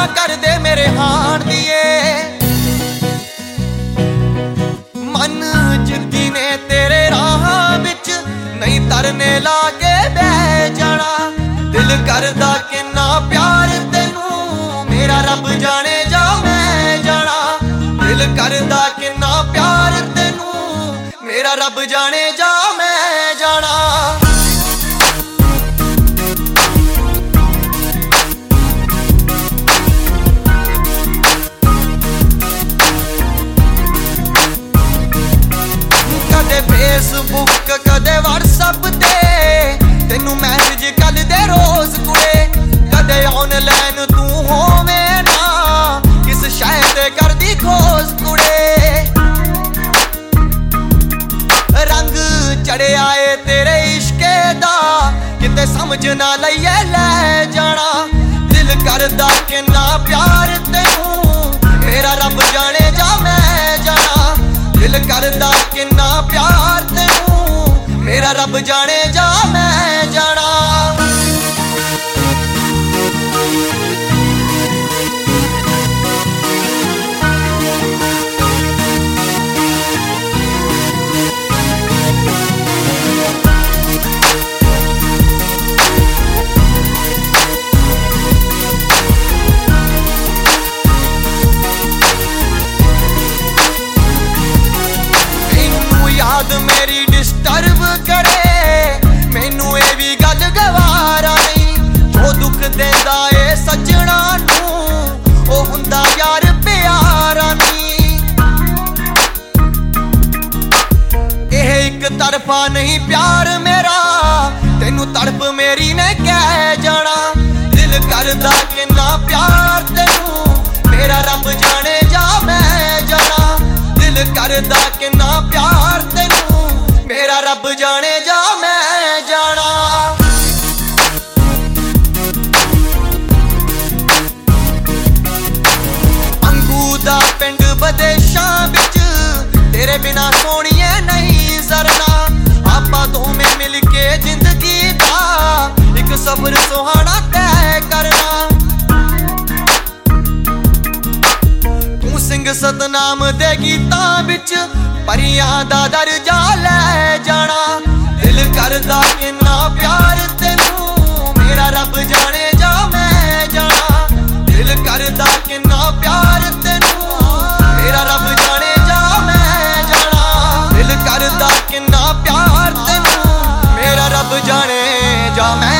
कर दे मेरे हाण दिए। मन जिद्दी ने तेरे राह विच नहीं तरने लाके बह जाना। दिल करदा किन्ना प्यार तेनू मेरा रब जाने जा मैं जाना। दिल करदा किन्ना प्यार तेनू मेरा रब जाने जा मैं जाना। कदे फेसबुक कदे व्हाट्सएप ते तेनू मैसेज कल दे रोज कुड़े। कदे ऑनलाइन तू होवे ना किस शय ते करदी खोज कुड़े। रंग चढ़िया ए तेरे इश्के दा किते समझ ना लईए लै जाना। दिल करदा किन्ना प्यार तेनू मेरा रब जाने जा मैं जाना। दिल करदा किन्ना प्यार तेनू मेरा रब जाने जा मैं जाना। याद मेरी डिस्टर्ब करे मैनू ये भी गल गवारा नहीं। जो दुख देंदा ए सजना नू ओ हुंदा यार प्यारा नहीं। एह एक तरफा नहीं प्यार मेरा तेनू तड़प मेरी ने कह जाना। दिल करदा किन्ना प्यार तेनू मेरा रब जाने जा मैं जाना। दिल करदा किन्ना प्यार तेनू मेरा रब जाने जा मैं जाना। अंगू दा पिंड बदेशां बिच तेरे बिना सोनिए नहीं सरना। आपां दोवें मिल के जिंदगी दा एक सफर सुहाना तय करना। सिंह सतनाम दे गीतां विच परियां दा दर्जा लै जाना। दिल करदा किन्ना प्यार तेनू मेरा रब जाने जा मैं जाना। दिल करदा किन्ना प्यार तेनू मेरा रब जाने जा मैं जाना। दिल करदा किन्ना प्यार तेनू मेरा रब जाने जा मैं